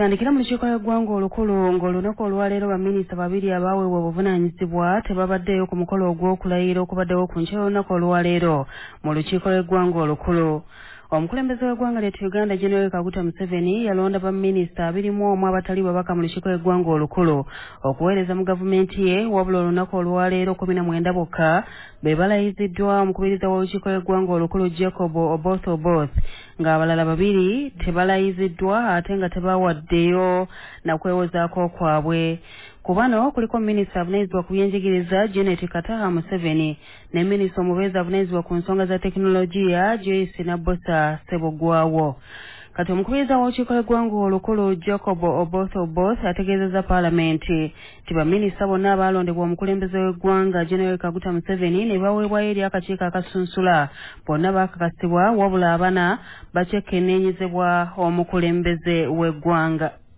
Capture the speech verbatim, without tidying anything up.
Tutandikira mu lukiiko lw'eggwanga olukulu ng'olunaku olwaleero baminisita babiri abaweebwa obuvunaanyizibwa tebabaddeeyo ku mukolo ogw'okulayira okubaddewo ku nkya y'olunaku olwaleero mu lukiiko lw'eggwanga olukulu. Omukulembeze w'eggwanga ly'ettu Uganda General Kaguta Museveni yalonda baminisita abiri mu omu abatali babaka mu lukiiko lw'eggwanga olukulu okuweereza mu gavumenti ye, wabula olunaku olwaleero kumi na mwenda bokka be balayiziddwa omukubiriza w'olukiiko lw'eggwanga olukulu Jacob Oboth Oboth ng'abalala babiri tebalayiziddwa ate nga tebawaddeyo na kwewozaako kwabwe. Ku bano kuliko minisita avunaanyizibwa ku byenjigiriza Janet Kataha Museveni ne minisita omubeezi avunaanyizibwa ku nsonga za tekinologiya Joyce Nabbosa Ssebugwawo. Kati omukubiriza w'olukiiko lw'eggwanga olukulu Jacob Oboth Oboth ategeezezza paalamenti nti baminisita bonna abaalondebwa omukulembeze w'eggwanga General Kaguta Museveni ne baweebwayo eri akakiiko akasunsula bonna baakakasibwa wabula abana bakyekenneenyezebwa omukulembeze w'eggwanga.